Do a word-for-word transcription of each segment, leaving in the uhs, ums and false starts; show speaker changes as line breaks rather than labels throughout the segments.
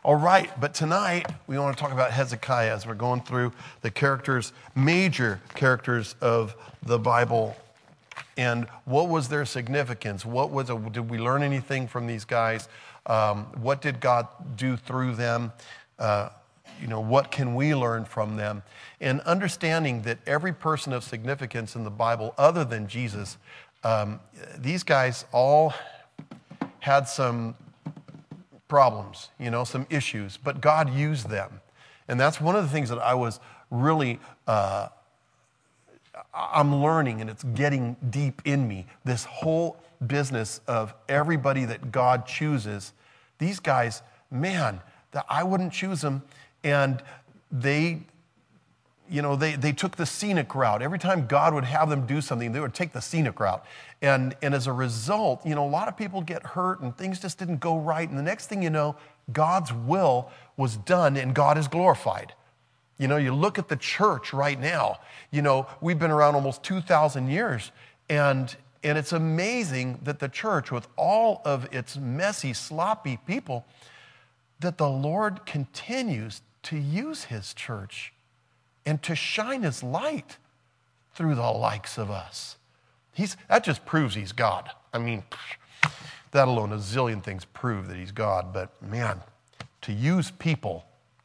All right, but tonight we want to talk about Hezekiah as we're going through the characters, major characters of the Bible, and what was their significance? What was a, did we learn anything from these guys? Um, what did God do through them? Uh, you know, what can we learn from them? And understanding that every person of significance in the Bible, other than Jesus, um, these guys all had some problems, you know, some issues, but God used them. And that's one of the things that I was really, uh, I'm learning, and it's getting deep in me, this whole business of everybody that God chooses. These guys, man, that I wouldn't choose them, and they, you know, they, they took the scenic route. Every time God would have them do something, they would take the scenic route. And, and as a result, you know, a lot of people get hurt and things just didn't go right. And the next thing you know, God's will was done and God is glorified. You know, you look at the church right now, you know, we've been around almost two thousand years. And, and it's amazing that the church, with all of its messy, sloppy people, that the Lord continues to use his church and to shine his light through the likes of us. He's, that just proves he's God. I mean, that alone, a zillion things prove that he's God. But man, to use people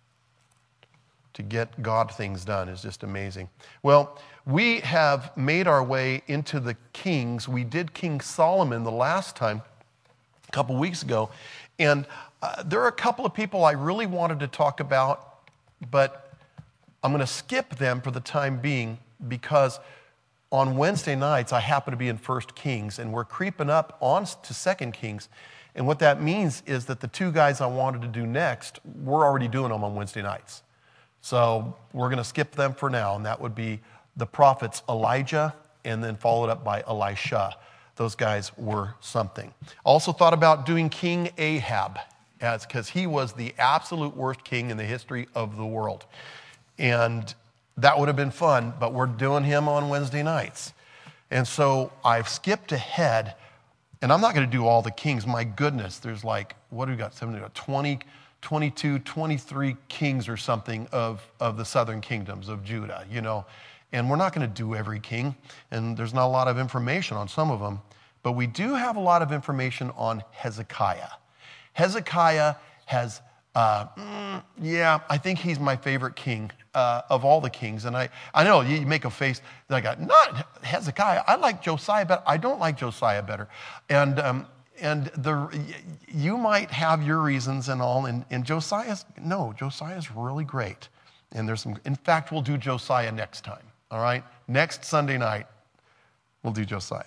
to get God things done is just amazing. Well, we have made our way into the Kings. We did King Solomon the last time, a couple weeks ago. And uh, there are a couple of people I really wanted to talk about, but I'm going to skip them for the time being because on Wednesday nights, I happen to be in First Kings, and we're creeping up on to Second Kings. And what that means is that the two guys I wanted to do next, we're already doing them on Wednesday nights. So we're going to skip them for now, and that would be the prophets Elijah and then followed up by Elisha. Those guys were something. Also thought about doing King Ahab, as because he was the absolute worst king in the history of the world. And that would have been fun, but we're doing him on Wednesday nights. And so I've skipped ahead, and I'm not going to do all the kings. My goodness, there's like, what do we got? twenty, twenty-two, twenty-three kings or something of, of the southern kingdoms of Judah, you know. And we're not going to do every king, and there's not a lot of information on some of them. But we do have a lot of information on Hezekiah. Hezekiah has, uh, mm, yeah, I think he's my favorite king uh, of all the kings. And I, I know you make a face like, not Hezekiah. I like Josiah better. I don't like Josiah better. And um, and the you might have your reasons and all. And, and Josiah's, no, Josiah's really great. And there's some, in fact, we'll do Josiah next time. All right? Next Sunday night, we'll do Josiah.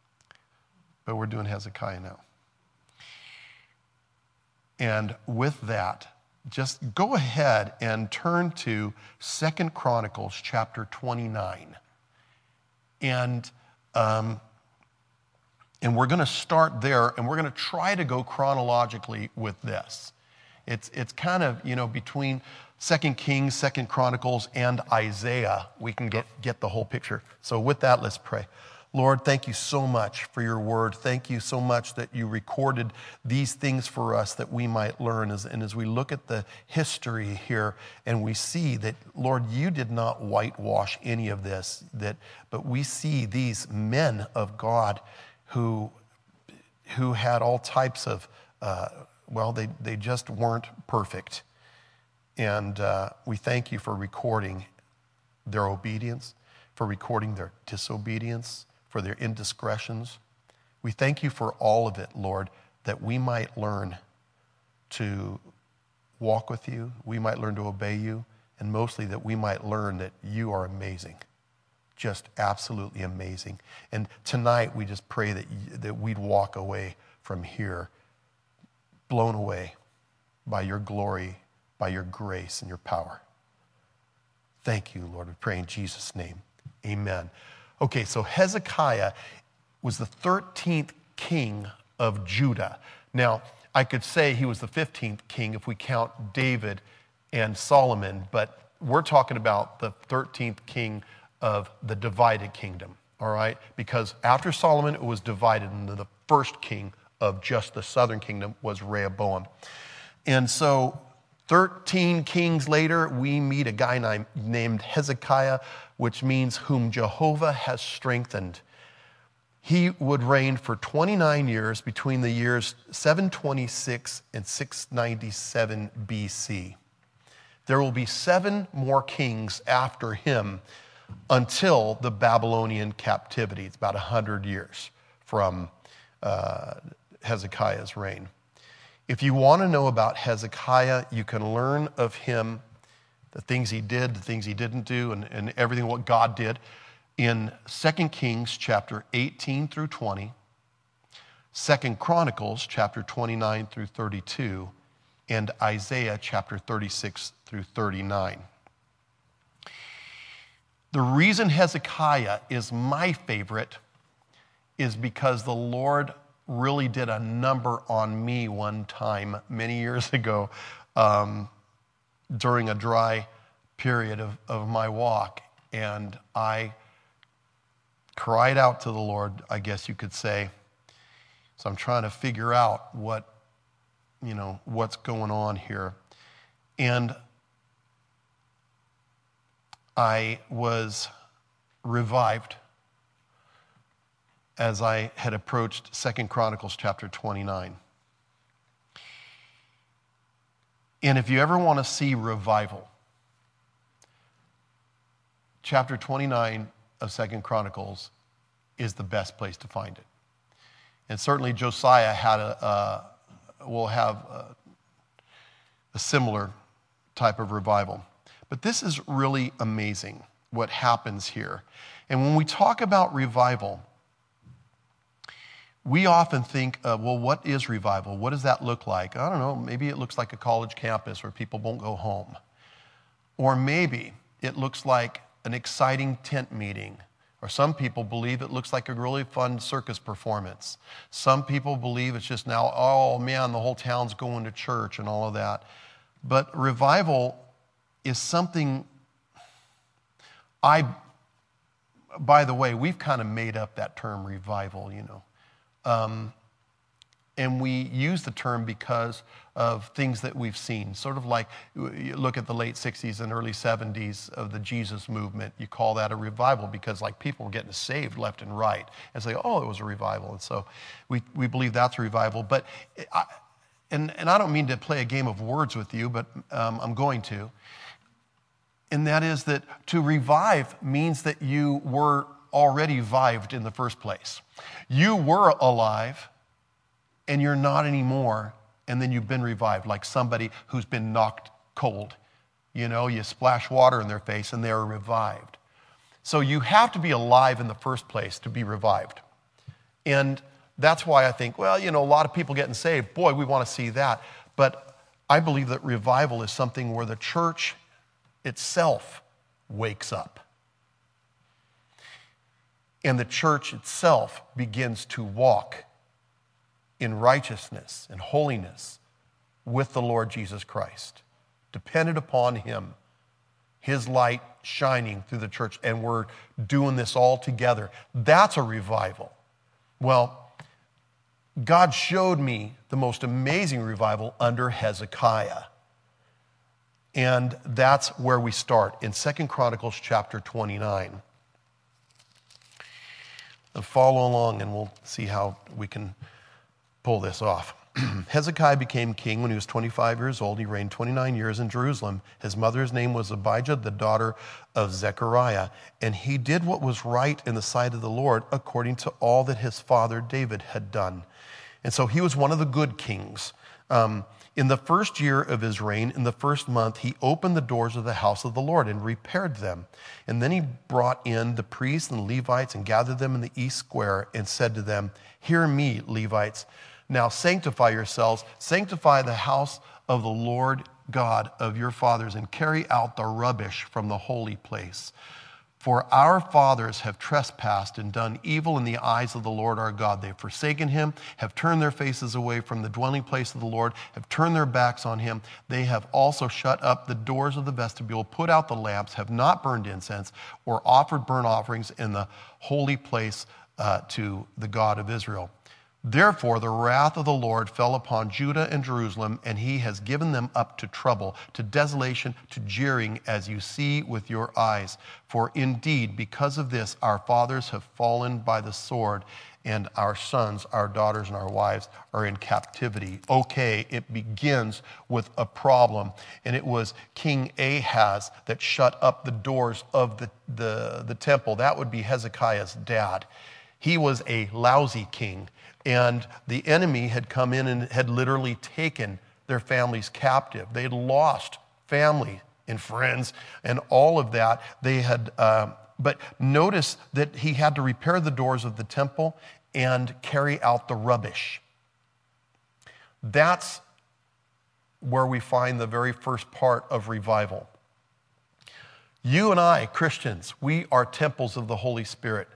But we're doing Hezekiah now. And with that, just go ahead and turn to Second Chronicles chapter twenty-nine. And, um, and we're going to start there, and we're going to try to go chronologically with this. It's, it's kind of, you know, between Second Kings, Second Chronicles, and Isaiah, we can get, get the whole picture. So with that, let's pray. Lord, thank you so much for your word. Thank you so much that you recorded these things for us that we might learn. As, and as we look at the history here and we see that, Lord, you did not whitewash any of this, that, but we see these men of God who, who had all types of, uh, well, they, they just weren't perfect. And uh, we thank you for recording their obedience, for recording their disobedience, for their indiscretions. We thank you for all of it, Lord, that we might learn to walk with you, we might learn to obey you, and mostly that we might learn that you are amazing, just absolutely amazing. And tonight we just pray that, you, that we'd walk away from here blown away by your glory, by your grace and your power. Thank you, Lord. We pray in Jesus' name. Amen. Okay, so Hezekiah was the thirteenth king of Judah. Now, I could say he was the fifteenth king if we count David and Solomon, but we're talking about the thirteenth king of the divided kingdom, all right? Because after Solomon, it was divided, and the first king of just the southern kingdom was Rehoboam. And so Thirteen kings later, we meet a guy named Hezekiah, which means whom Jehovah has strengthened. He would reign for twenty-nine years between the years seven twenty-six and six ninety-seven B C. There will be seven more kings after him until the Babylonian captivity. It's about one hundred years from uh, Hezekiah's reign. If you want to know about Hezekiah, you can learn of him, the things he did, the things he didn't do, and, and everything what God did in Second Kings chapter eighteen through twenty, Second Chronicles chapter twenty-nine through thirty-two, and Isaiah chapter thirty-six through thirty-nine. The reason Hezekiah is my favorite is because the Lord really did a number on me one time many years ago um, during a dry period of, of my walk. And I cried out to the Lord, I guess you could say. So I'm trying to figure out what, you know, what's going on here. And I was revived as I had approached Second Chronicles chapter twenty-nine. And if you ever want to see revival, chapter twenty-nine of Second Chronicles is the best place to find it. And certainly Josiah had a, uh, will have a, a similar type of revival. But this is really amazing what happens here. And when we talk about revival, we often think, uh, well, what is revival? What does that look like? I don't know, maybe it looks like a college campus where people won't go home. Or maybe it looks like an exciting tent meeting. Or some people believe it looks like a really fun circus performance. Some people believe it's just now, oh man, the whole town's going to church and all of that. But revival is something I, by the way, we've kind of made up that term revival, you know. Um, and we use the term because of things that we've seen. Sort of like, you look at the late sixties and early seventies of the Jesus movement, you call that a revival because like people were getting saved left and right. And say, oh, it was a revival. And so we, we believe that's a revival. But, I, and, and I don't mean to play a game of words with you, but um, I'm going to. And that is that to revive means that you were already vived in the first place. You were alive, and you're not anymore, and then you've been revived, like somebody who's been knocked cold. You know, you splash water in their face, and they're revived. So you have to be alive in the first place to be revived. And that's why I think, well, you know, a lot of people getting saved, boy, we want to see that. But I believe that revival is something where the church itself wakes up. And the church itself begins to walk in righteousness and holiness with the Lord Jesus Christ, dependent upon him, his light shining through the church, and we're doing this all together. That's a revival. Well, God showed me the most amazing revival under Hezekiah. And that's where we start, in Second Chronicles chapter twenty-nine. And follow along and we'll see how we can pull this off. Hezekiah became king when he was twenty-five years old. He reigned twenty-nine years in Jerusalem. His mother's name was Abijah, the daughter of Zechariah. And he did what was right in the sight of the Lord according to all that his father David had done. And so he was one of the good kings. Um, in the first year of his reign, in the first month, he opened the doors of the house of the Lord and repaired them. And then he brought in the priests and Levites and gathered them in the east square and said to them, "Hear me, Levites. Now sanctify yourselves, sanctify the house of the Lord God of your fathers, and carry out the rubbish from the holy place. For our fathers have trespassed and done evil in the eyes of the Lord our God. They have forsaken him, have turned their faces away from the dwelling place of the Lord, have turned their backs on him. They have also shut up the doors of the vestibule, put out the lamps, have not burned incense, or offered burnt offerings in the holy place uh, to the God of Israel. Therefore, the wrath of the Lord fell upon Judah and Jerusalem, and he has given them up to trouble, to desolation, to jeering, as you see with your eyes. For indeed, because of this, our fathers have fallen by the sword, and our sons, our daughters, and our wives are in captivity. Okay, it begins with a problem, and it was King Ahaz that shut up the doors of the, the, the temple. That would be Hezekiah's dad. He was a lousy king. And the enemy had come in and had literally taken their families captive. They had lost family and friends and all of that. They had, uh, but notice that he had to repair the doors of the temple and carry out the rubbish. That's where we find the very first part of revival. You and I, Christians, we are temples of the Holy Spirit.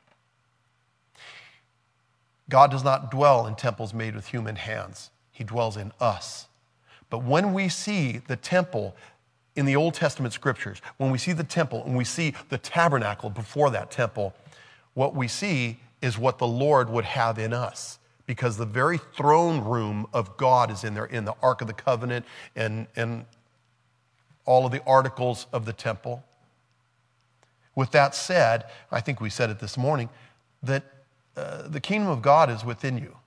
God does not dwell in temples made with human hands. He dwells in us. But when we see the temple in the Old Testament scriptures, when we see the temple and we see the tabernacle before that temple, what we see is what the Lord would have in us. Because the very throne room of God is in there, in the Ark of the Covenant and, and all of the articles of the temple. With that said, I think we said it this morning, that Uh, the kingdom of God is within you.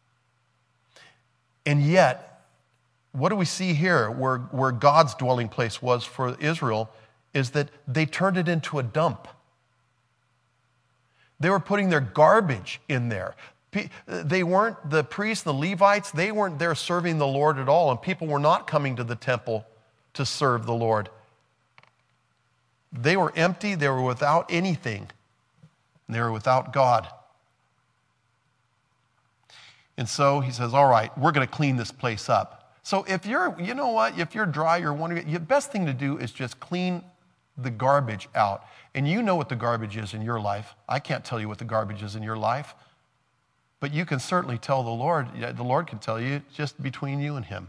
And yet, what do we see here where, where God's dwelling place was for Israel is that they turned it into a dump. They were putting their garbage in there. They weren't, the priests, the Levites, they weren't there serving the Lord at all, and people were not coming to the temple to serve the Lord. They were empty, they were without anything, and they were without God. And so he says, all right, we're going to clean this place up. So if you're, you know what, if you're dry, you're wondering, the best thing to do is just clean the garbage out. And you know what the garbage is in your life. I can't tell you what the garbage is in your life. But you can certainly tell the Lord, the Lord can tell you just between you and him.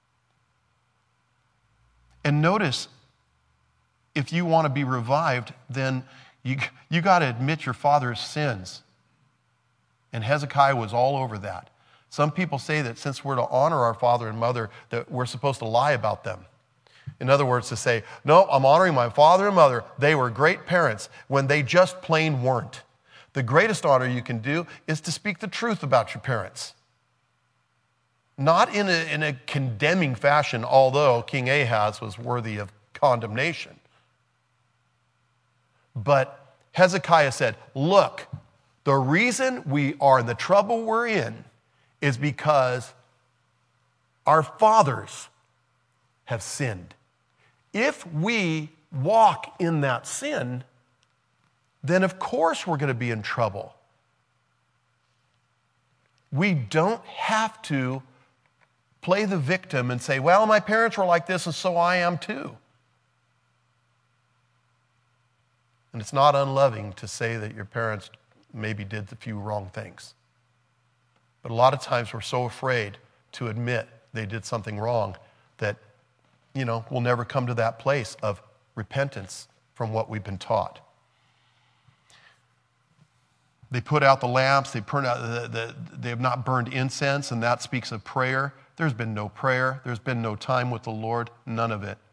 And notice, if you want to be revived, then you, you got to admit your father's sins. And Hezekiah was all over that. Some people say that since we're to honor our father and mother, that we're supposed to lie about them. In other words, to say, no, I'm honoring my father and mother. They were great parents when they just plain weren't. The greatest honor you can do is to speak the truth about your parents. Not in a, in a condemning fashion, although King Ahaz was worthy of condemnation. But Hezekiah said, look, the reason we are in the trouble we're in is because our fathers have sinned. If we walk in that sin, then of course we're going to be in trouble. We don't have to play the victim and say, well, my parents were like this and so I am too. And it's not unloving to say that your parents maybe did a few wrong things. But a lot of times we're so afraid to admit they did something wrong that, you know, we'll never come to that place of repentance from what we've been taught. They put out the lamps, they, burn out the, the, they have not burned incense, and that speaks of prayer. There's been no prayer. There's been no time with the Lord, none of it.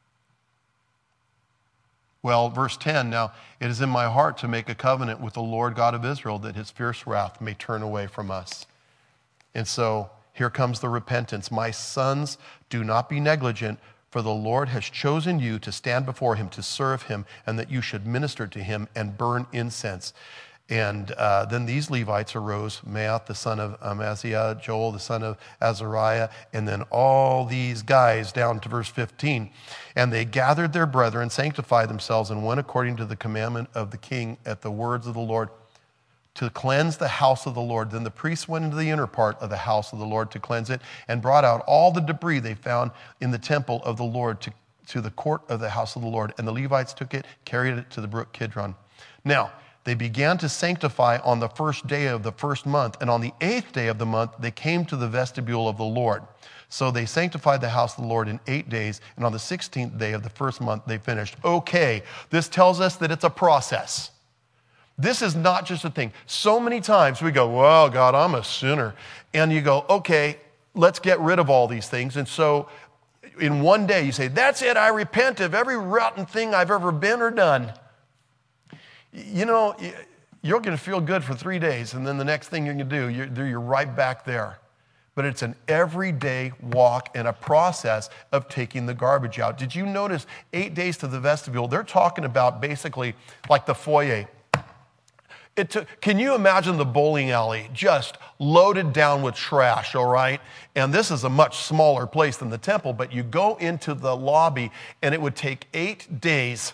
Well, verse ten, now, it is in my heart to make a covenant with the Lord God of Israel that his fierce wrath may turn away from us. And so here comes the repentance. My sons, do not be negligent, for the Lord has chosen you to stand before him, to serve him, and that you should minister to him and burn incense. And uh, then these Levites arose, Maath, the son of Amaziah, Joel, the son of Azariah, and then all these guys down to verse fifteen. And they gathered their brethren, sanctified themselves, and went according to the commandment of the king at the words of the Lord to cleanse the house of the Lord. Then the priests went into the inner part of the house of the Lord to cleanse it and brought out all the debris they found in the temple of the Lord to, to the court of the house of the Lord. And the Levites took it, carried it to the brook Kidron. Now, they began to sanctify on the first day of the first month, and on the eighth day of the month, they came to the vestibule of the Lord. So they sanctified the house of the Lord in eight days, and on the sixteenth day of the first month, they finished. Okay, this tells us that it's a process. This is not just a thing. So many times we go, well, God, I'm a sinner. And you go, okay, let's get rid of all these things. And so in one day you say, that's it, I repent of every rotten thing I've ever been or done. You know, you're going to feel good for three days, and then the next thing you're going to do, you're, you're right back there. But it's an everyday walk and a process of taking the garbage out. Did you notice eight days to the vestibule? They're talking about basically like the foyer. It took, can you imagine the bowling alley just loaded down with trash, all right? And this is a much smaller place than the temple, but you go into the lobby and it would take eight days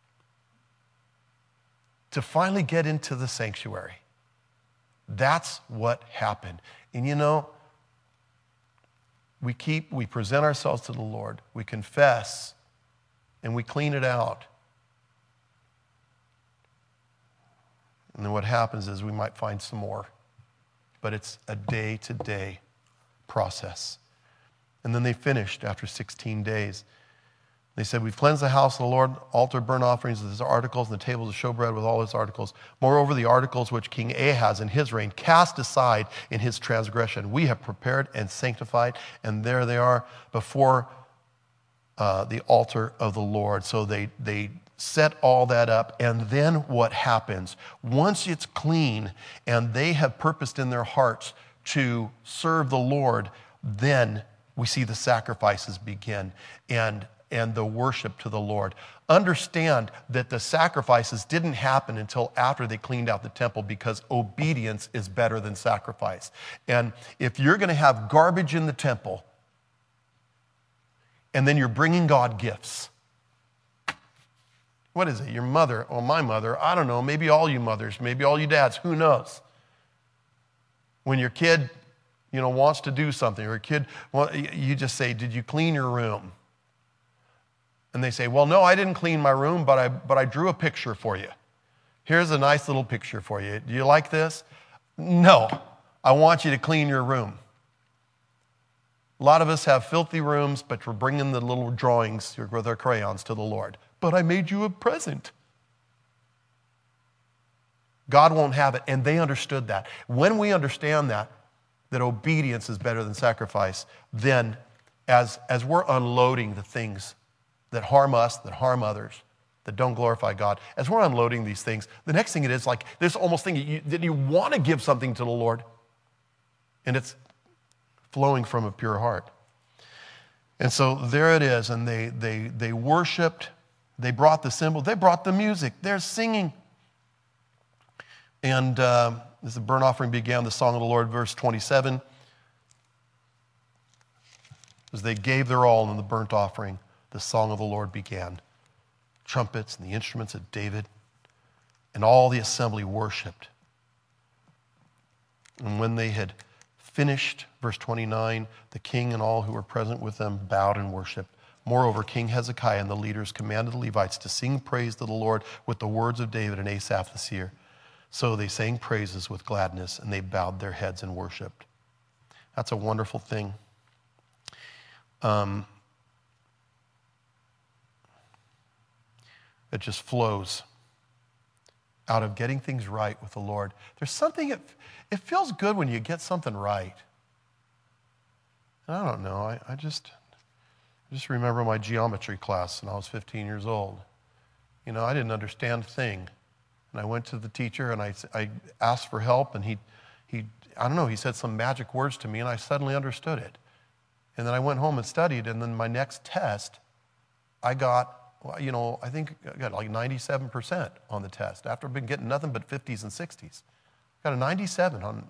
to finally get into the sanctuary. That's what happened. And you know, we keep, we present ourselves to the Lord, we confess, and we clean it out. And then what happens is we might find some more. But it's a day-to-day process. And then they finished after sixteen days. They said, we've cleansed the house of the Lord, altar, burnt offerings, with his articles, and the tables of showbread with all his articles. Moreover, the articles which King Ahaz in his reign cast aside in his transgression, we have prepared and sanctified, and there they are before uh, the altar of the Lord. So they, they set all that up, and then what happens? Once it's clean and they have purposed in their hearts to serve the Lord, then we see the sacrifices begin and and the worship to the Lord. Understand that the sacrifices didn't happen until after they cleaned out the temple, because obedience is better than sacrifice. And if you're going to have garbage in the temple and then you're bringing God gifts, what is it? Your mother, or my mother, I don't know, maybe all you mothers, maybe all you dads, who knows? When your kid, you know, wants to do something, or a kid, well, you just say, did you clean your room? And they say, well, no, I didn't clean my room, but I, but I drew a picture for you. Here's a nice little picture for you. Do you like this? No, I want you to clean your room. A lot of us have filthy rooms, but we're bringing the little drawings with our crayons to the Lord. But I made you a present. God won't have it, and they understood that. When we understand that, that obedience is better than sacrifice, then as, as we're unloading the things that harm us, that harm others, that don't glorify God, as we're unloading these things, the next thing it is like this almost thing that you, that you want to give something to the Lord, and it's flowing from a pure heart. And so there it is, and they they they worshiped, they brought the cymbal, they brought the music, they're singing. And uh, as the burnt offering began, the song of the Lord, verse twenty-seven, as they gave their all in the burnt offering, the song of the Lord began. Trumpets and the instruments of David, and all the assembly worshiped. And when they had finished, verse twenty-nine, the king and all who were present with them bowed and worshiped. Moreover, King Hezekiah and the leaders commanded the Levites to sing praise to the Lord with the words of David and Asaph the seer. So they sang praises with gladness, and they bowed their heads and worshiped. That's a wonderful thing. Um, It just flows out of getting things right with the Lord. There's something, it, it feels good when you get something right. And I don't know, I, I just I just remember my geometry class when I was fifteen years old. You know, I didn't understand a thing. And I went to the teacher and I, I asked for help, and he, he, I don't know, he said some magic words to me, and I suddenly understood it. And then I went home and studied, and then my next test, I got Well, you know, I think I got like ninety-seven percent on the test. After I've been getting nothing but fifties and sixties. Got a ninety-seven on.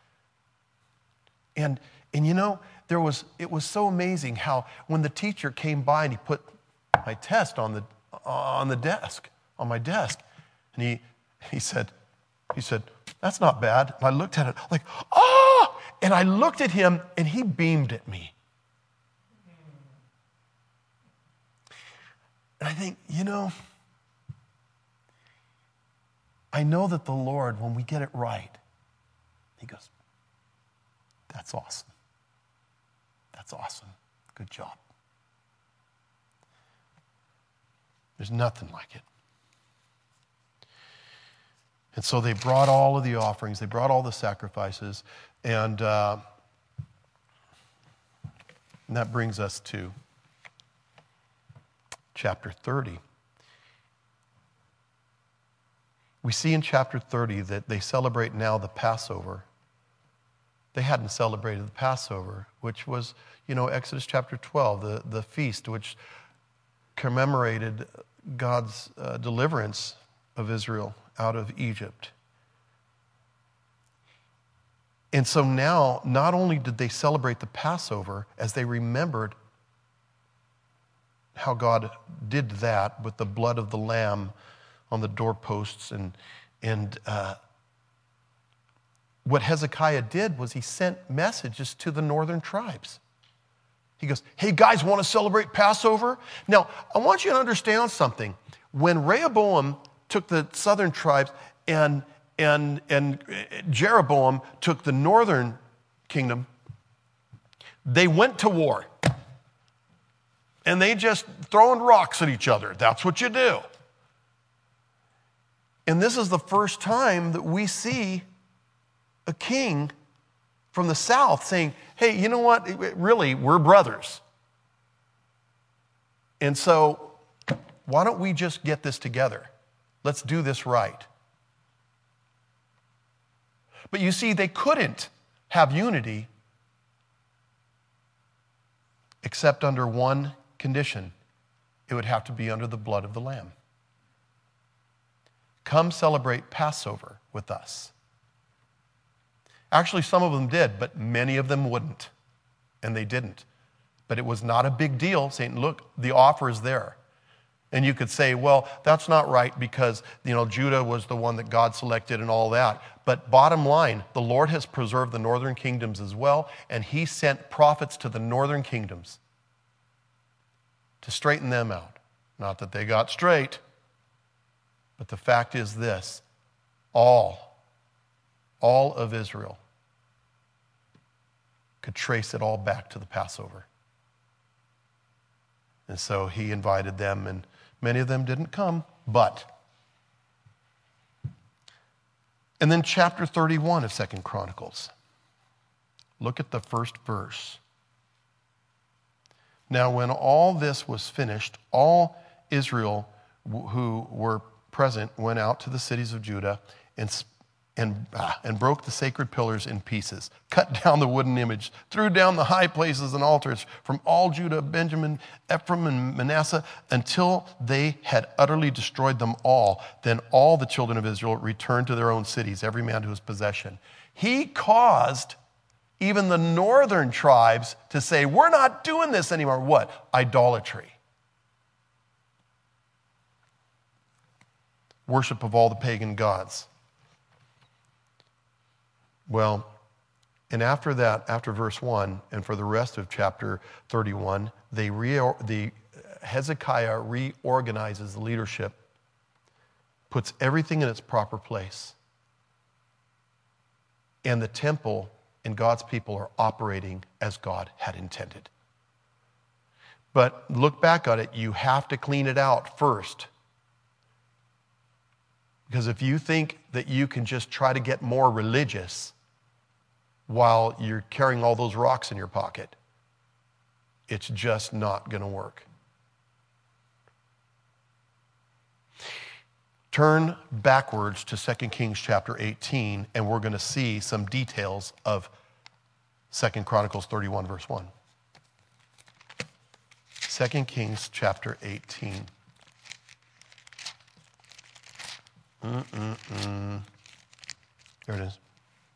And, and you know, there was, it was so amazing how when the teacher came by and he put my test on the, on the desk, on my desk, and he, he said, he said, that's not bad. And I looked at it like, oh, and I looked at him and he beamed at me. And I think, you know, I know that the Lord, when we get it right, he goes, that's awesome. That's awesome. Good job. There's nothing like it. And so they brought all of the offerings, they brought all the sacrifices, and, uh, and that brings us to chapter thirty. We see in chapter thirty that they celebrate now the Passover. They hadn't celebrated the Passover, which was, you know, Exodus chapter twelve, the, the feast which commemorated God's uh, deliverance of Israel out of Egypt. And so now, not only did they celebrate the Passover, as they remembered how God did that with the blood of the lamb on the doorposts, and, and uh, what Hezekiah did was he sent messages to the northern tribes. He goes, hey guys, want to celebrate Passover? Now, I want you to understand something. When Rehoboam took the southern tribes and, and, and Jeroboam took the northern kingdom, they went to war. And they just throwing rocks at each other. That's what you do. And this is the first time that we see a king from the south saying, hey, you know what? Really, we're brothers. And so why don't we just get this together? Let's do this right. But you see, they couldn't have unity except under one condition. It would have to be under the blood of the Lamb. Come celebrate Passover with us. Actually, some of them did, but many of them wouldn't. And they didn't. But it was not a big deal saying, look, the offer is there. And you could say, well, that's not right because, you know, Judah was the one that God selected and all that. But bottom line, the Lord has preserved the northern kingdoms as well, and he sent prophets to the northern kingdoms to straighten them out. Not that they got straight, but the fact is this, all, all of Israel could trace it all back to the Passover. And so he invited them, and many of them didn't come, but. And then chapter thirty-one of Second Chronicles. Look at the first verse. Now, when all this was finished, all Israel who were present went out to the cities of Judah and, and, ah, and broke the sacred pillars in pieces, cut down the wooden image, threw down the high places and altars from all Judah, Benjamin, Ephraim, and Manasseh, until they had utterly destroyed them all. Then all the children of Israel returned to their own cities, every man to his possession. He caused even the northern tribes to say, we're not doing this anymore. What? Idolatry. Worship of all the pagan gods. Well, and after that, after verse one, and for the rest of chapter thirty-one, they re- the Hezekiah reorganizes the leadership, puts everything in its proper place, and the temple and God's people are operating as God had intended. But look back at it, you have to clean it out first. Because if you think that you can just try to get more religious while you're carrying all those rocks in your pocket, it's just not going to work. Turn backwards to Second Kings chapter eighteen, and we're going to see some details of Second Chronicles thirty-one, verse one. Second Kings chapter eighteen. Mm-mm-mm. There it is.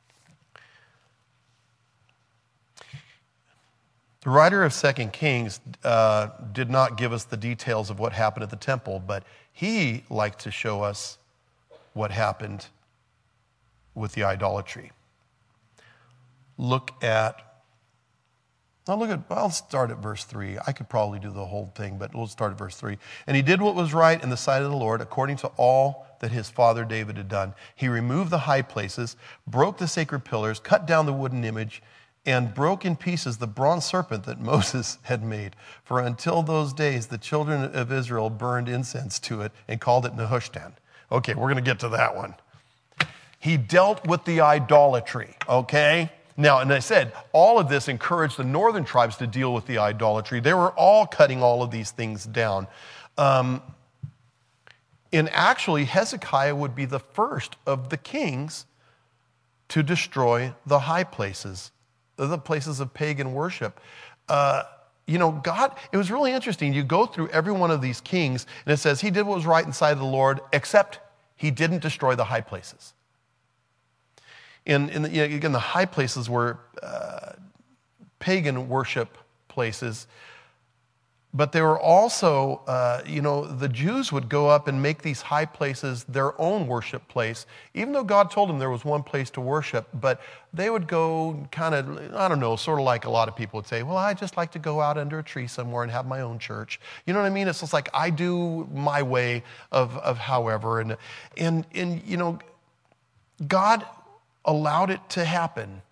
The writer of Second Kings uh, did not give us the details of what happened at the temple, but he liked to show us what happened with the idolatry. Look at, I'll look at, I'll start at verse three. I could probably do the whole thing, but we'll start at verse three. And he did what was right in the sight of the Lord, according to all that his father David had done. He removed the high places, broke the sacred pillars, cut down the wooden image, and broke in pieces the bronze serpent that Moses had made. For until those days, the children of Israel burned incense to it and called it Nehushtan. Okay, we're going to get to that one. He dealt with the idolatry, okay? Now, and I said, all of this encouraged the northern tribes to deal with the idolatry. They were all cutting all of these things down. Um, and actually, Hezekiah would be the first of the kings to destroy the high places, the places of pagan worship. Uh, you know, God, it was really interesting. You go through every one of these kings, and it says he did what was right in the sight of the Lord, except he didn't destroy the high places. And, and you know, again, the high places were uh, pagan worship places, but they were also, uh, you know, the Jews would go up and make these high places their own worship place, even though God told them there was one place to worship, but they would go kind of, I don't know, sort of like a lot of people would say, well, I just like to go out under a tree somewhere and have my own church. You know what I mean? It's just like I do my way of, of however, and, and, and, you know, God allowed it to happen.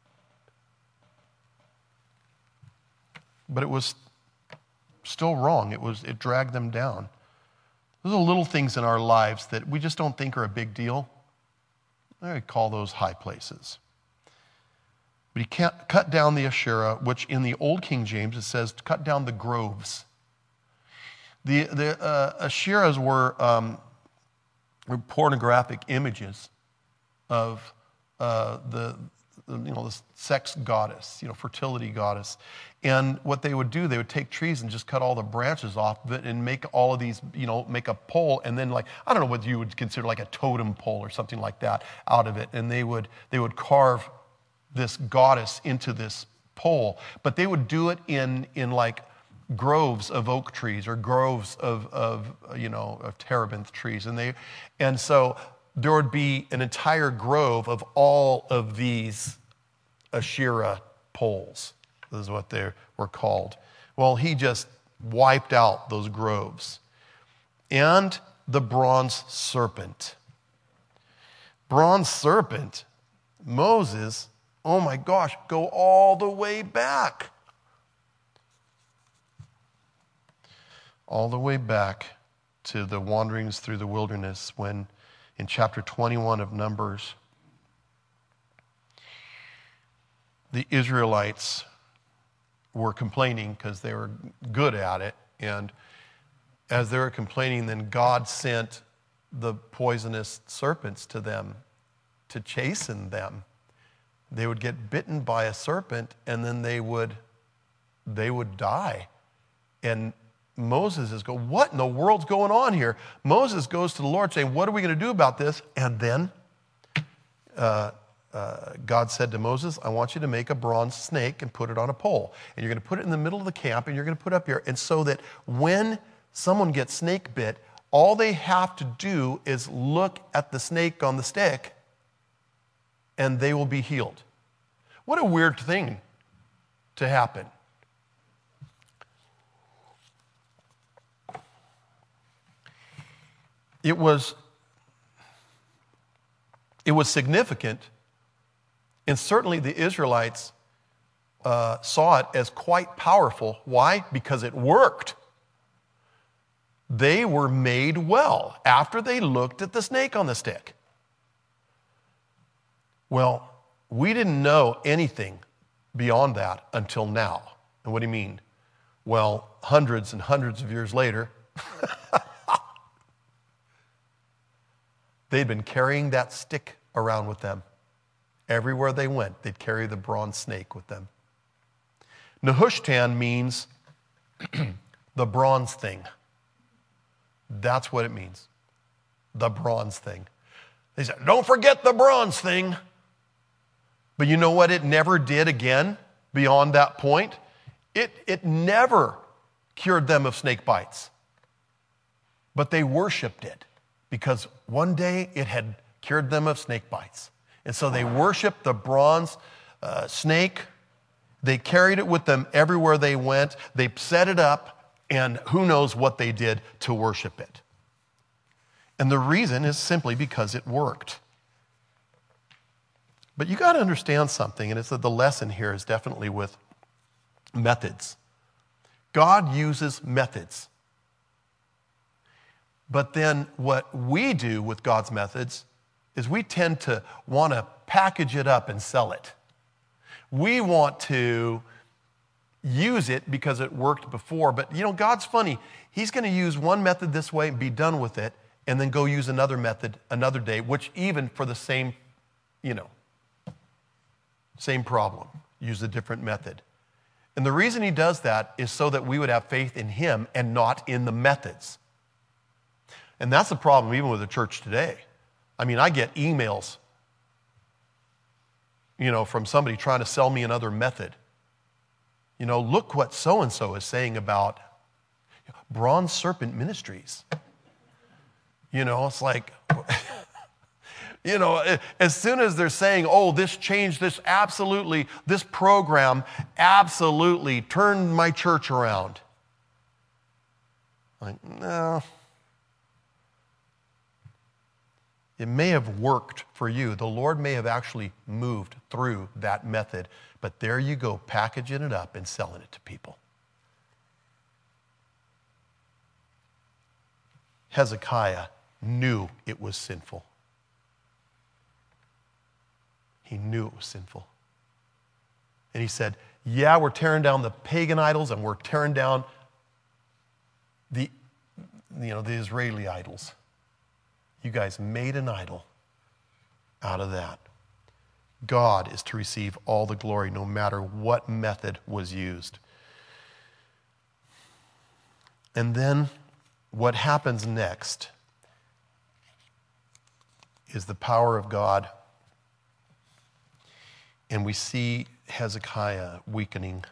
But it was still wrong. It was it dragged them down. Those are little things in our lives that we just don't think are a big deal. I call those high places. But he can't cut down the Asherah, which in the Old King James it says to cut down the groves. The the uh, Asherahs were, um, were pornographic images of Uh, the, the you know the sex goddess, you know fertility goddess, and what they would do, they would take trees and just cut all the branches off of it and make all of these, you know, make a pole, and then like I don't know what you would consider like a totem pole or something like that out of it, and they would they would carve this goddess into this pole, but they would do it in in like groves of oak trees or groves of of you know of terebinth trees, and they and so. There would be an entire grove of all of these Asherah poles. This is what they were called. Well, he just wiped out those groves. And the bronze serpent. Bronze serpent, Moses, oh my gosh, go all the way back. All the way back to the wanderings through the wilderness when in chapter twenty-one of Numbers, the Israelites were complaining because they were good at it. And as they were complaining, then God sent the poisonous serpents to them to chasten them. They would get bitten by a serpent and then they would, they would die. And Moses is going, what in the world's going on here? Moses goes to the Lord saying, what are we going to do about this? And then uh, uh, God said to Moses, I want you to make a bronze snake and put it on a pole. And you're going to put it in the middle of the camp and you're going to put it up here. And so that when someone gets snake bit, all they have to do is look at the snake on the stick and they will be healed. What a weird thing to happen. It was, it was significant, and certainly the Israelites uh, saw it as quite powerful. Why? Because it worked. They were made well after they looked at the snake on the stick. Well, we didn't know anything beyond that until now. And what do you mean? Well, hundreds and hundreds of years later, they'd been carrying that stick around with them. Everywhere they went, they'd carry the bronze snake with them. Nehushtan means the bronze thing. That's what it means. The bronze thing. They said, don't forget the bronze thing. But you know what it never did again beyond that point? It, it never cured them of snake bites. But they worshiped it. Because one day it had cured them of snake bites. And so they worshiped the bronze uh, snake. They carried it with them everywhere they went. They set it up, and who knows what they did to worship it. And the reason is simply because it worked. But you got to understand something, and it's that the lesson here is definitely with methods. God uses methods. But then what we do with God's methods is we tend to want to package it up and sell it. We want to use it because it worked before. But, you know, God's funny. He's going to use one method this way and be done with it, and then go use another method another day, which even for the same, you know, same problem, use a different method. And the reason he does that is so that we would have faith in him and not in the methods. And that's the problem even with the church today. I mean, I get emails, you know, from somebody trying to sell me another method. You know, look what so-and-so is saying about Bronze Serpent Ministries. You know, it's like, you know, as soon as they're saying, oh, this changed, this absolutely, this program absolutely turned my church around. Like, no. It may have worked for you. The Lord may have actually moved through that method, but there you go, packaging it up and selling it to people. Hezekiah knew it was sinful. He knew it was sinful. And he said, yeah, we're tearing down the pagan idols and we're tearing down the, you know, the Israeli idols. You guys made an idol out of that. God is to receive all the glory no matter what method was used. And then what happens next is the power of God. And we see Hezekiah weakening.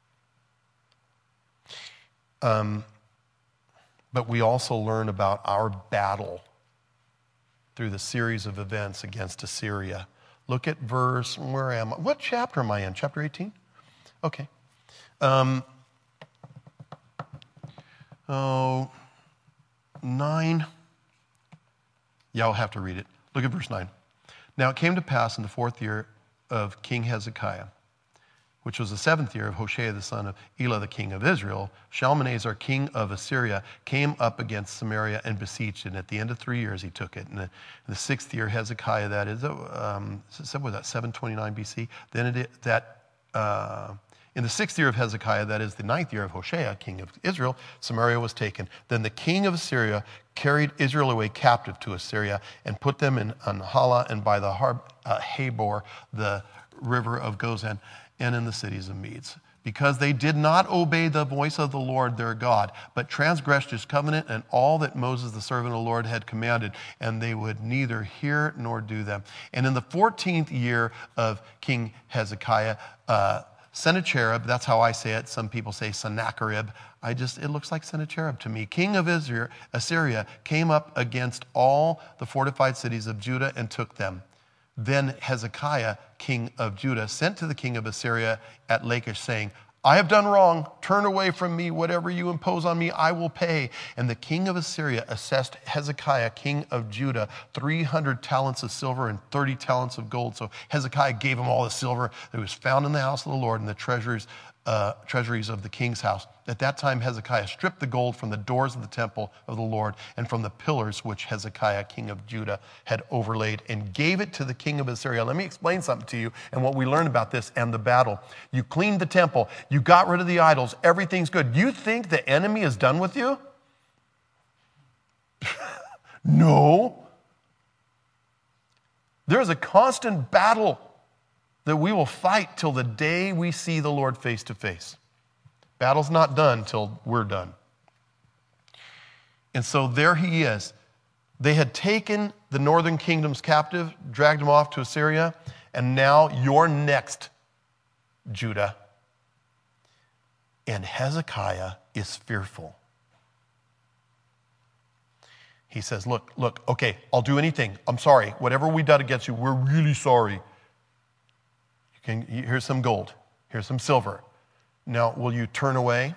Um, but we also learn about our battle through the series of events against Assyria. Look at verse, where am I? What chapter am I in? Chapter eighteen? Okay. Um, oh, nine. Yeah, I'll have to read it. Look at verse nine. Now it came to pass in the fourth year of King Hezekiah, which was the seventh year of Hoshea the son of Elah the king of Israel, Shalmaneser king of Assyria came up against Samaria and besieged it. And at the end of three years he took it. And the, in the sixth year Hezekiah, that is, um, what was that, seven twenty-nine B C? Then it that uh, in the sixth year of Hezekiah, that is the ninth year of Hoshea king of Israel, Samaria was taken. Then the king of Assyria carried Israel away captive to Assyria and put them in Hala and by the Har- uh, Habor, the river of Gozan, and in the cities of Medes, because they did not obey the voice of the Lord their God, but transgressed his covenant and all that Moses the servant of the Lord had commanded, and they would neither hear nor do them. And in the fourteenth year of King Hezekiah, uh, Sennacherib, that's how I say it. Some people say Sennacherib. I just, it looks like Sennacherib to me. King of Israel, Assyria came up against all the fortified cities of Judah and took them. Then Hezekiah, king of Judah, sent to the king of Assyria at Lachish, saying, I have done wrong. Turn away from me. Whatever you impose on me, I will pay. And the king of Assyria assessed Hezekiah, king of Judah, three hundred talents of silver and thirty talents of gold. So Hezekiah gave him all the silver that was found in the house of the Lord and the treasuries, uh, treasuries of the king's house. At that time, Hezekiah stripped the gold from the doors of the temple of the Lord and from the pillars which Hezekiah, king of Judah, had overlaid and gave it to the king of Assyria. Let me explain something to you and what we learned about this and the battle. You cleaned the temple. You got rid of the idols. Everything's good. You think the enemy is done with you? No. There's a constant battle that we will fight till the day we see the Lord face to face. Battle's not done till we're done. And so there he is. They had taken the northern kingdoms captive, dragged them off to Assyria, and now you're next, Judah. And Hezekiah is fearful. He says, look, look, okay, I'll do anything. I'm sorry. Whatever we done against you, we're really sorry. You can, here's some gold. Here's some silver. Now, will you turn away?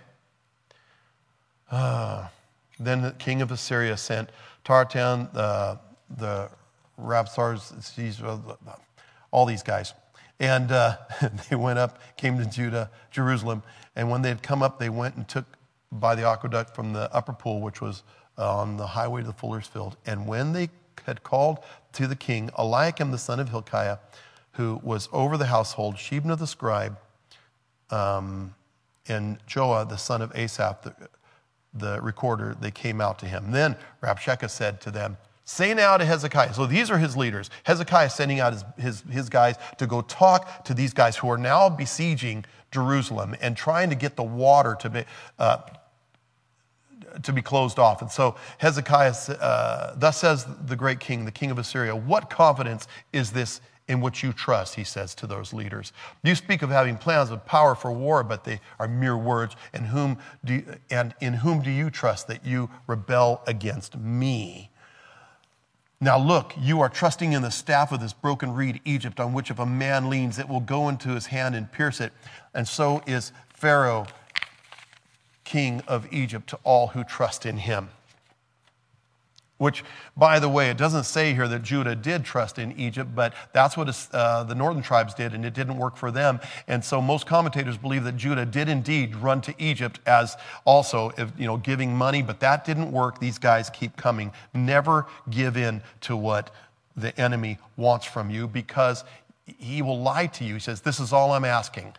Uh, then the king of Assyria sent Tartan, uh, the Rabsars, all these guys. And uh, they went up, came to Judah, Jerusalem. And when they had come up, they went and took by the aqueduct from the upper pool, which was on the highway to the fuller's field. And when they had called to the king Eliakim the son of Hilkiah, who was over the household, Shebna the scribe, um, and Joah the son of Asaph, the, the recorder, they came out to him. Then Rabshakeh said to them, say now to Hezekiah. So these are his leaders. Hezekiah is sending out his, his, his guys to go talk to these guys who are now besieging Jerusalem and trying to get the water to be, uh, to be closed off. And so Hezekiah, uh, thus says the great king, the king of Assyria, what confidence is this in which you trust, he says to those leaders. You speak of having plans of power for war, but they are mere words. And whom do you, and in whom do you trust that you rebel against me? Now look, you are trusting in the staff of this broken reed, Egypt, on which if a man leans, it will go into his hand and pierce it. And so is Pharaoh, king of Egypt, to all who trust in him. Which, by the way, it doesn't say here that Judah did trust in Egypt, but that's what uh, the northern tribes did, and it didn't work for them. And so most commentators believe that Judah did indeed run to Egypt as also, if, you know, giving money, but that didn't work. These guys keep coming. Never give in to what the enemy wants from you, because he will lie to you. He says, this is all I'm asking.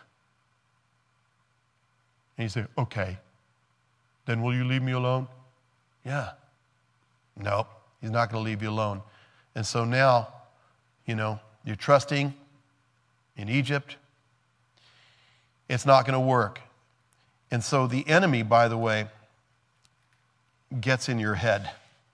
And you say, okay, then will you leave me alone? Yeah. Nope, he's not going to leave you alone. And so now, you know, you're trusting in Egypt. It's not going to work. And so the enemy, by the way, gets in your head,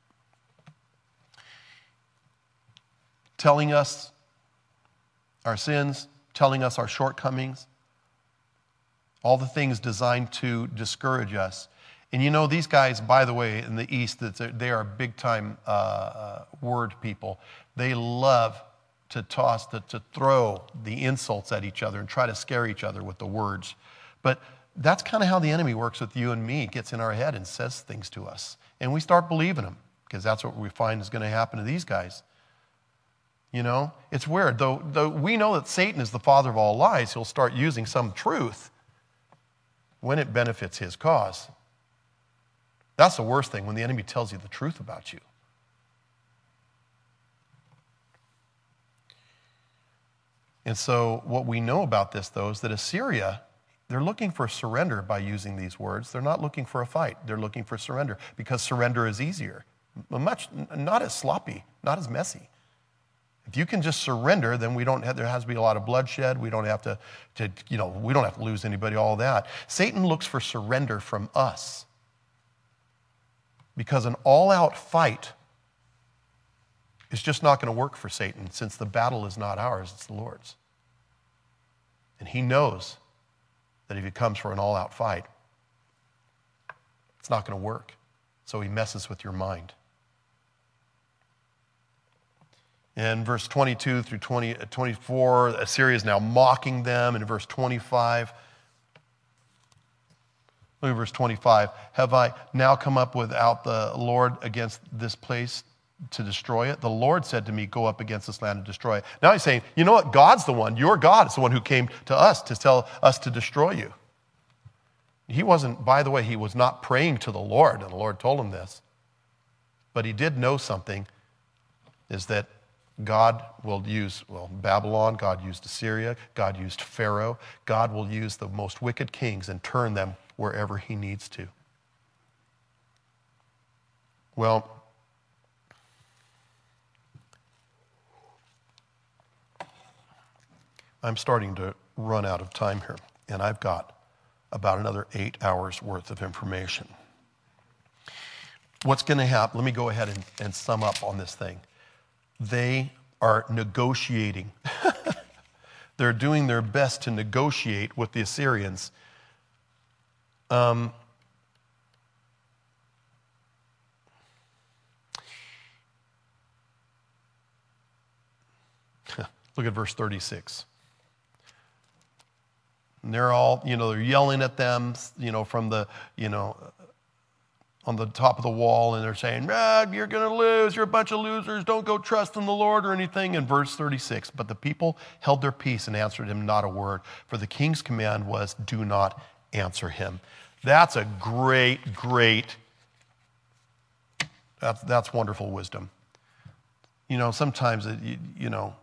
telling us our sins, telling us our shortcomings, all the things designed to discourage us. And you know, these guys, by the way, in the East, they are big-time uh, uh, word people. They love to toss, to, to throw the insults at each other and try to scare each other with the words. But that's kind of how the enemy works with you and me, gets in our head and says things to us. And we start believing them, because that's what we find is going to happen to these guys. You know, it's weird. Though, though we know that Satan is the father of all lies, he'll start using some truth when it benefits his cause. That's the worst thing, when the enemy tells you the truth about you. And so what we know about this, though, is that Assyria, they're looking for surrender by using these words. They're not looking for a fight. They're looking for surrender, because surrender is easier. Much, not as sloppy, not as messy. If you can just surrender, then we don't have, there has to be a lot of bloodshed. We don't have to, to, you know, we don't have to lose anybody, all that. Satan looks for surrender from us. Because an all-out fight is just not going to work for Satan, since the battle is not ours, it's the Lord's. And he knows that if he comes for an all-out fight, it's not going to work. So he messes with your mind. In verse twenty-two through twenty, twenty-four, Assyria is now mocking them. In verse twenty-five, look at verse twenty-five. Have I now come up without the Lord against this place to destroy it? The Lord said to me, go up against this land and destroy it. Now he's saying, you know what? God's the one. Your God is the one who came to us to tell us to destroy you. He wasn't, by the way, he was not praying to the Lord, and the Lord told him this. But he did know something, is that God will use, well, Babylon, God used Assyria, God used Pharaoh. God will use the most wicked kings and turn them wherever he needs to. Well, I'm starting to run out of time here, and I've got about another eight hours worth of information. What's going to happen? Let me go ahead and, and sum up on this thing. They are negotiating. They're doing their best to negotiate with the Assyrians. Um, look at verse thirty-six. And they're all, you know, they're yelling at them, you know, from the, you know, on the top of the wall, and they're saying, ah, you're going to lose, you're a bunch of losers, don't go trust in the Lord or anything. In verse thirty-six, but the people held their peace and answered him not a word, for the king's command was, do not answer him. That's a great, great, that's, that's wonderful wisdom. You know, sometimes, it, you, you know,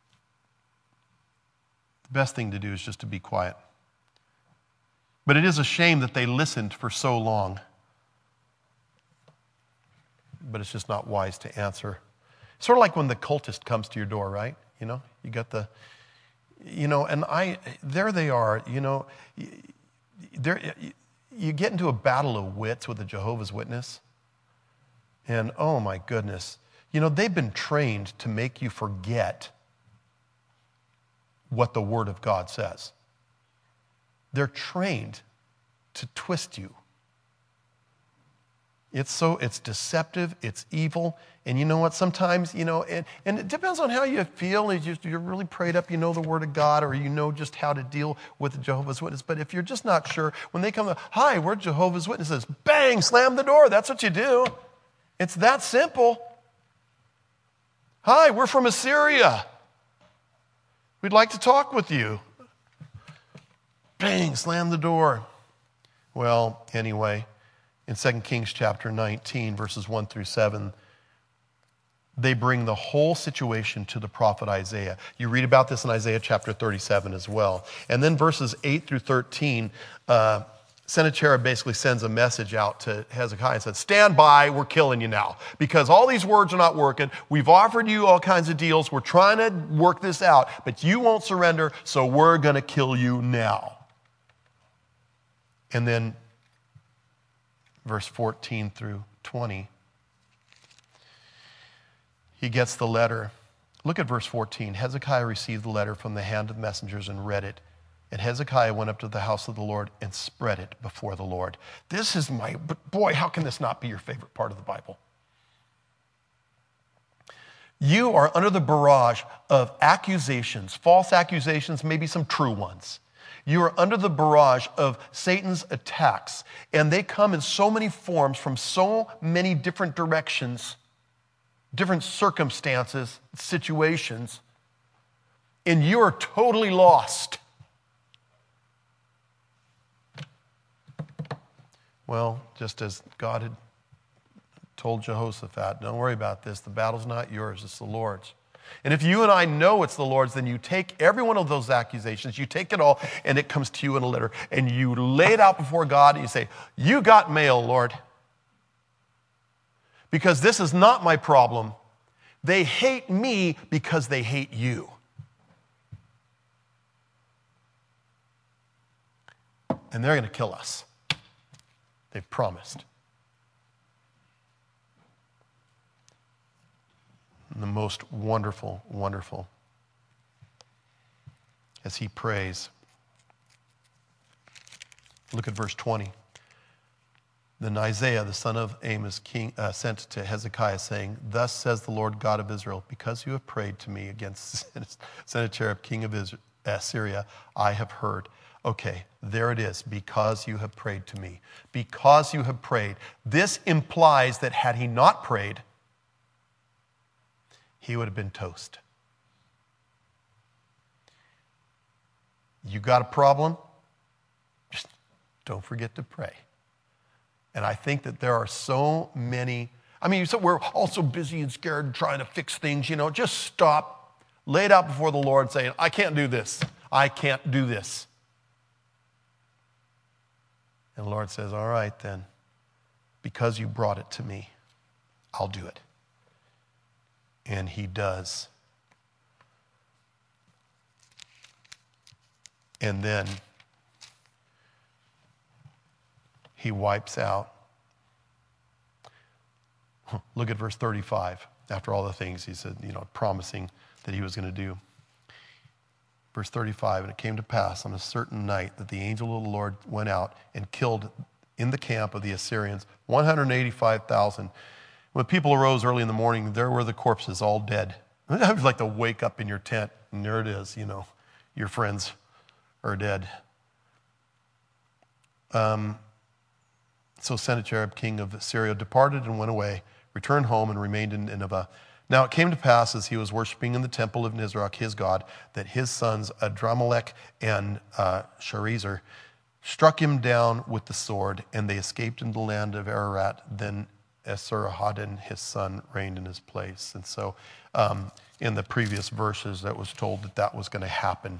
the best thing to do is just to be quiet. But it is a shame that they listened for so long. But it's just not wise to answer. Sort of like when the cultist comes to your door, right? You know, you got the, you know, and I, there they are, you know, there, you get into a battle of wits with a Jehovah's Witness. And oh my goodness, you know, they've been trained to make you forget what the Word of God says. They're trained to twist you. It's so, it's deceptive, it's evil, and you know what, sometimes, you know, and, and it depends on how you feel, if you're, you're really prayed up, you know the Word of God, or you know just how to deal with the Jehovah's Witness, but if you're just not sure, when they come to, hi, we're Jehovah's Witnesses, bang, slam the door, that's what you do. It's that simple. Hi, we're from Assyria. We'd like to talk with you. Bang, slam the door. Well, anyway, in Second Kings chapter nineteen, verses one through seven, they bring the whole situation to the prophet Isaiah. You read about this in Isaiah chapter thirty-seven as well. And then verses eight through thirteen, uh, Sennacherib basically sends a message out to Hezekiah and says, stand by, we're killing you now. Because all these words are not working. We've offered you all kinds of deals. We're trying to work this out, but you won't surrender, so we're going to kill you now. And then verse fourteen through twenty, he gets the letter. Look at verse fourteen. Hezekiah received the letter from the hand of the messengers and read it. And Hezekiah went up to the house of the Lord and spread it before the Lord. This is my, boy, how can this not be your favorite part of the Bible? You are under the barrage of accusations, false accusations, maybe some true ones. You are under the barrage of Satan's attacks, and they come in so many forms from so many different directions, different circumstances, situations, and you are totally lost. Well, just as God had told Jehoshaphat, don't worry about this. The battle's not yours, it's the Lord's. And if you and I know it's the Lord's, then you take every one of those accusations, you take it all, and it comes to you in a letter, and you lay it out before God, and you say, you got mail, Lord. Because this is not my problem. They hate me because they hate you. And they're going to kill us. They've promised. And the most wonderful, wonderful, as he prays. Look at verse twenty. Then Isaiah, the son of Amos, king, uh, sent to Hezekiah, saying, thus says the Lord God of Israel, because you have prayed to me against Sennacherib, king of Israel, Assyria, I have heard. Okay, there it is, because you have prayed to me. Because you have prayed. This implies that had he not prayed, he would have been toast. You got a problem? Just don't forget to pray. And I think that there are so many, I mean, so we're all so busy and scared and trying to fix things, you know, just stop, lay it out before the Lord saying, I can't do this. I can't do this. And the Lord says, all right then, because you brought it to me, I'll do it. And he does. And then he wipes out. Look at verse thirty-five. After all the things he said, you know, promising that he was going to do. Verse thirty-five, and it came to pass on a certain night that the angel of the Lord went out and killed in the camp of the Assyrians one hundred eighty-five thousand. When people arose early in the morning, there were the corpses all dead. It was like to wake up in your tent, and there it is, you know, your friends are dead. Um, so Sennacherib, king of Assyria, departed and went away, returned home and remained in Nineveh. Now it came to pass as he was worshiping in the temple of Nisroch, his god, that his sons Adramelech and uh, Sharezer struck him down with the sword, and they escaped into the land of Ararat. Then Esarhaddon, his son, reigned in his place. And so um, in the previous verses that was told that that was going to happen.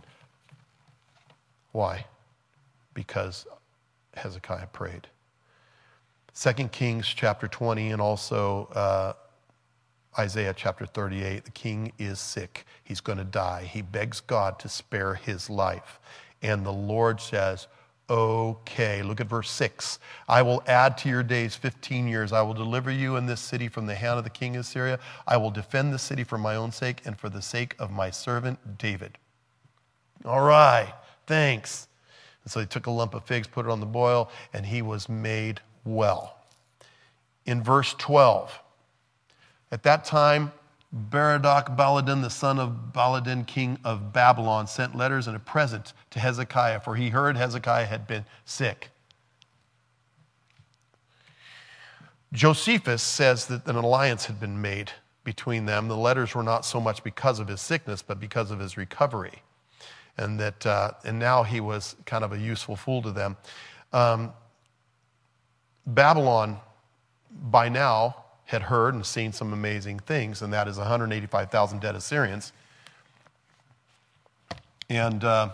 Why? Because Hezekiah prayed. Second Kings chapter twenty and also uh, Isaiah chapter thirty-eight, the king is sick. He's going to die. He begs God to spare his life. And the Lord says, okay, look at verse six. I will add to your days fifteen years. I will deliver you in this city from the hand of the king of Syria. I will defend the city for my own sake and for the sake of my servant David. All right, thanks. And so he took a lump of figs, put it on the boil, and he was made well. In verse twelve, at that time, Berodach Baladan, the son of Baladan, king of Babylon, sent letters and a present to Hezekiah, for he heard Hezekiah had been sick. Josephus says that an alliance had been made between them. The letters were not so much because of his sickness, but because of his recovery. And that, uh, and now he was kind of a useful fool to them. Um, Babylon, by now, had heard and seen some amazing things, and that is one hundred eighty-five thousand dead Assyrians. And uh,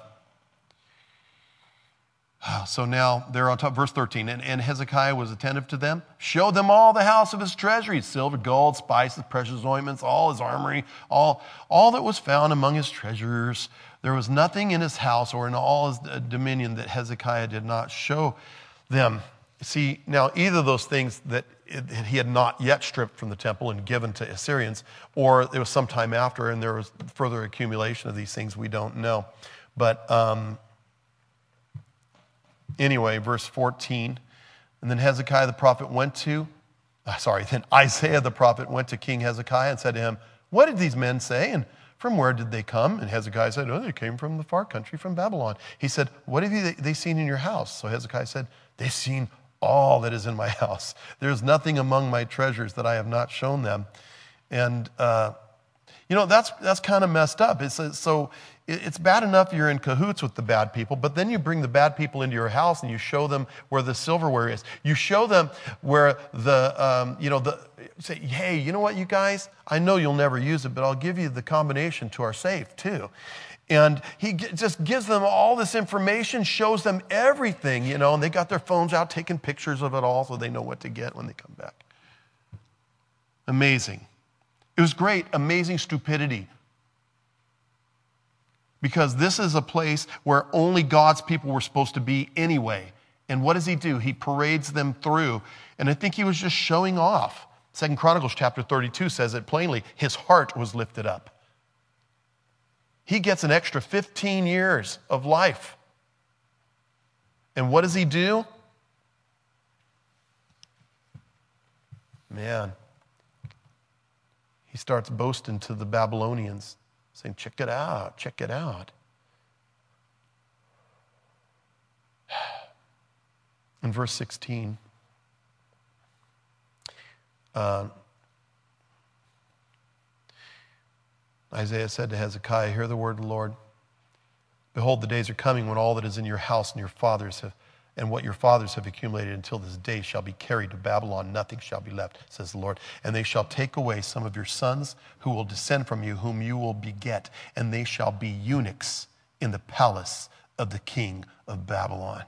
so now they're on top, verse thirteen, and, and Hezekiah was attentive to them, showed them all the house of his treasuries, silver, gold, spices, precious ointments, all his armory, all, all that was found among his treasures. There was nothing in his house or in all his dominion that Hezekiah did not show them. See, now either of those things that it, he had not yet stripped from the temple and given to Assyrians, or it was some time after and there was further accumulation of these things, we don't know. But um, anyway, verse fourteen, and then Hezekiah the prophet went to, uh, sorry, then Isaiah the prophet went to King Hezekiah and said to him, what did these men say? And from where did they come? And Hezekiah said, oh, they came from the far country, from Babylon. He said, what have you, they seen in your house? So Hezekiah said, they've seen all that is in my house. There's nothing among my treasures that I have not shown them. And, uh, you know, that's that's kind of messed up. It's, so it's bad enough you're in cahoots with the bad people, but then you bring the bad people into your house and you show them where the silverware is. You show them where the, um, you know, the say, hey, you know what, you guys? I know you'll never use it, but I'll give you the combination to our safe, too. And he just gives them all this information, shows them everything, you know, and they got their phones out taking pictures of it all so they know what to get when they come back. Amazing. It was great, amazing stupidity. Because this is a place where only God's people were supposed to be anyway. And what does he do? He parades them through. And I think he was just showing off. Second Chronicles chapter thirty-two says it plainly. His heart was lifted up. He gets an extra fifteen years of life. And what does he do? Man, he starts boasting to the Babylonians, saying, check it out, check it out. In verse sixteen, uh, Isaiah said to Hezekiah, hear the word of the Lord. Behold, the days are coming when all that is in your house and your fathers have, and what your fathers have accumulated until this day shall be carried to Babylon. Nothing shall be left, says the Lord. And they shall take away some of your sons who will descend from you, whom you will beget, and they shall be eunuchs in the palace of the king of Babylon.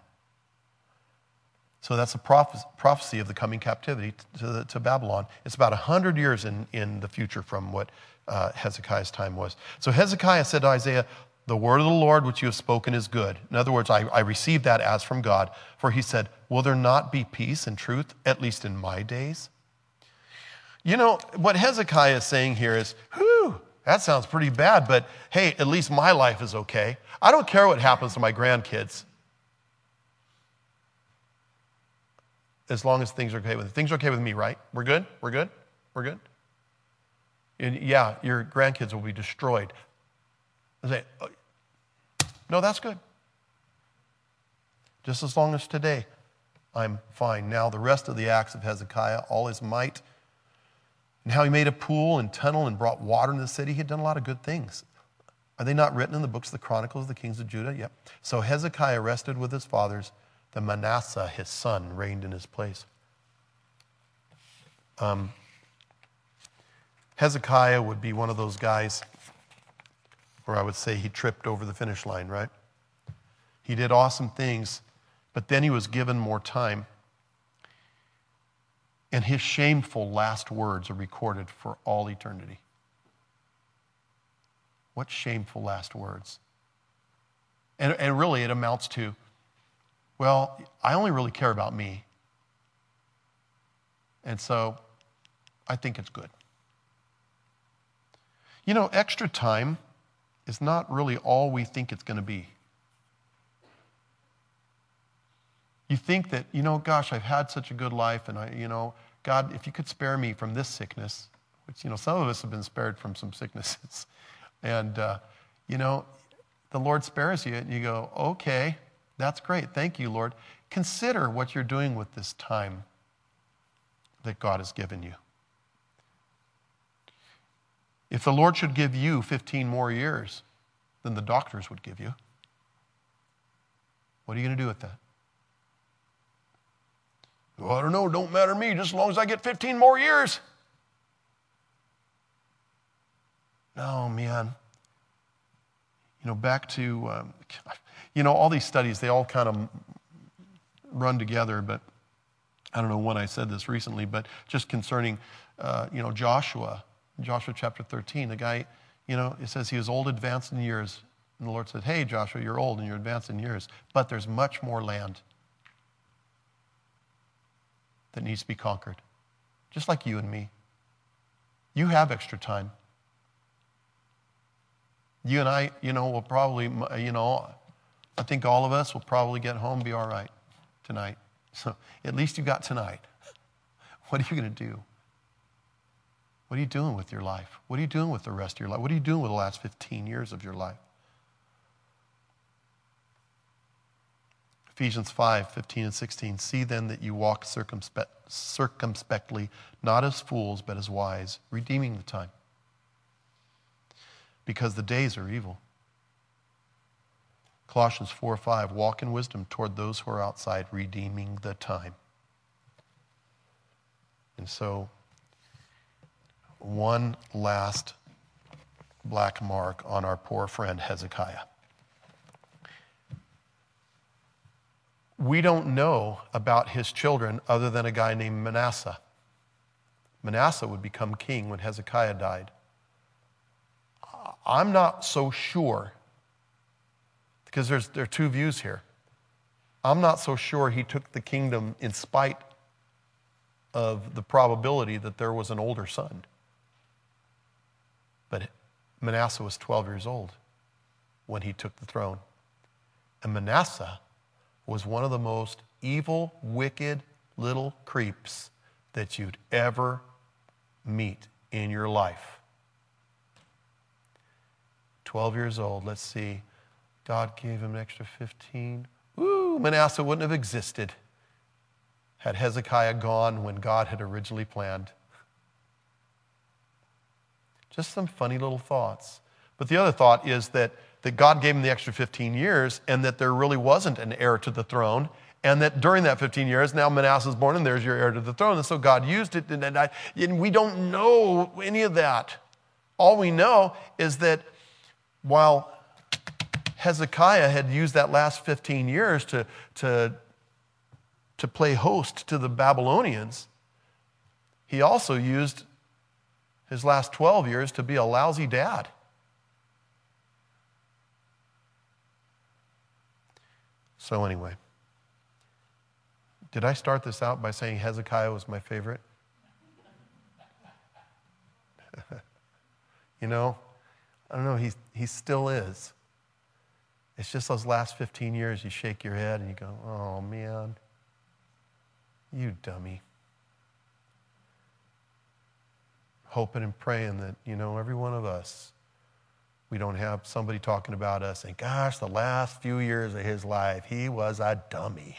So that's a prophecy of the coming captivity to, to Babylon. It's about one hundred years in, in the future from what uh, Hezekiah's time was. So Hezekiah said to Isaiah, the word of the Lord which you have spoken is good. In other words, I, I received that as from God. For he said, will there not be peace and truth, at least in my days? You know, what Hezekiah is saying here is, whew, that sounds pretty bad, but hey, at least my life is okay. I don't care what happens to my grandkids. As long as things are okay with it. Things are okay with me, right? We're good? We're good? We're good? And yeah, your grandkids will be destroyed. I say, oh, no, that's good. Just as long as today, I'm fine. Now, the rest of the acts of Hezekiah, all his might, and how he made a pool and tunnel and brought water into the city, he had done a lot of good things. Are they not written in the books of the Chronicles of the kings of Judah? Yep. So Hezekiah rested with his fathers. The Manasseh, his son, reigned in his place. Um, Hezekiah would be one of those guys where I would say he tripped over the finish line, right? He did awesome things, but then he was given more time. And his shameful last words are recorded for all eternity. What shameful last words? And, and really it amounts to, well, I only really care about me. And so I think it's good. You know, extra time is not really all we think it's going to be. You think that, you know, gosh, I've had such a good life, and I, you know, God, if you could spare me from this sickness, which, you know, some of us have been spared from some sicknesses, and, uh, you know, the Lord spares you, and you go, okay, that's great, thank you, Lord. Consider what you're doing with this time that God has given you. If the Lord should give you fifteen more years than the doctors would give you, what are you going to do with that? Well, I don't know, don't matter to me, just as long as I get fifteen more years. No, man. You know, back to, um, you know, all these studies, they all kind of run together, but I don't know when I said this recently, but just concerning, uh, you know, Joshua, Joshua chapter thirteen, the guy, you know, it says he was old, advanced in years. And the Lord said, hey, Joshua, you're old and you're advanced in years, but there's much more land that needs to be conquered. Just like you and me. You have extra time. You and I, you know, will probably, you know, I think all of us will probably get home and be all right tonight. So at least you got tonight. What are you going to do? What are you doing with your life? What are you doing with the rest of your life? What are you doing with the last fifteen years of your life? Ephesians five, fifteen and sixteen, see then that you walk circumspect, circumspectly, not as fools, but as wise, redeeming the time. Because the days are evil. Colossians four, five, walk in wisdom toward those who are outside, redeeming the time. And so, one last black mark on our poor friend Hezekiah. We don't know about his children other than a guy named Manasseh. Manasseh would become king when Hezekiah died. I'm not so sure, because there's, there are two views here. I'm not so sure he took the kingdom in spite of the probability that there was an older son. But Manasseh was twelve years old when he took the throne. And Manasseh was one of the most evil, wicked little creeps that you'd ever meet in your life. twelve years old, let's see. God gave him an extra fifteen. Woo, Manasseh wouldn't have existed had Hezekiah gone when God had originally planned. Just some funny little thoughts. But the other thought is that, that God gave him the extra fifteen years and that there really wasn't an heir to the throne, and that during that fifteen years, now Manasseh's born and there's your heir to the throne. And so God used it, and, and, I, and we don't know any of that. All we know is that while Hezekiah had used that last fifteen years to, to, to play host to the Babylonians, he also used his last twelve years to be a lousy dad. So anyway, did I start this out by saying Hezekiah was my favorite? You know, I don't know, he, he still is. It's just those last fifteen years you shake your head and you go, oh man, you dummy. Hoping and praying that, you know, every one of us, we don't have somebody talking about us and gosh, the last few years of his life, he was a dummy.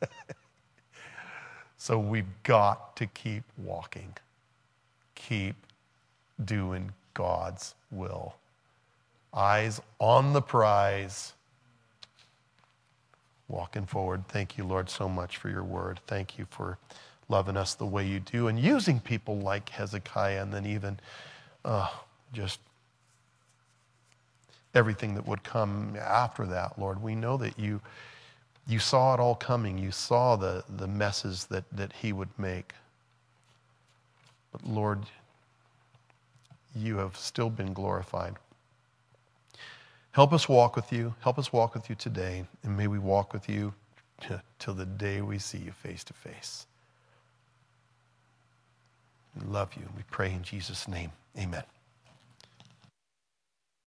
So we've got to keep walking. Keep doing God's will. Eyes on the prize. Walking forward. Thank you, Lord, so much for your word. Thank you for loving us the way you do and using people like Hezekiah, and then even uh, just everything that would come after that, Lord. We know that you you saw it all coming. You saw the, the messes that, that he would make. But Lord, you have still been glorified. Help us walk with you. Help us walk with you today. And may we walk with you till the day we see you face to face. We love you. We pray in Jesus' name. Amen.